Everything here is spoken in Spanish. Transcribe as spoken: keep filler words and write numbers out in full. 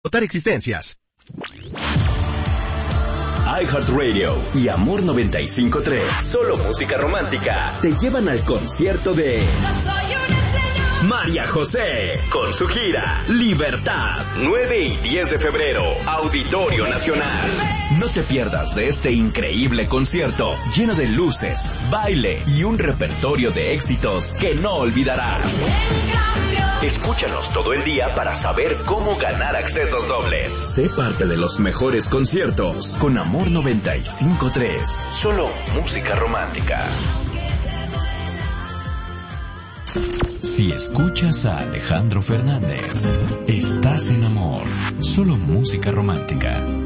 Votar existencias. iHeartRadio y Amor noventa y cinco punto tres, solo música romántica, te llevan al concierto de María José, con su gira Libertad, nueve y diez de febrero, Auditorio Nacional. No te pierdas de este increíble concierto, lleno de luces, baile y un repertorio de éxitos que no olvidarás. Escúchanos todo el día para saber cómo ganar accesos dobles. Sé parte de los mejores conciertos con Amor noventa y cinco punto tres, solo música romántica. Si escuchas a Alejandro Fernández, estás en Amor, solo música romántica.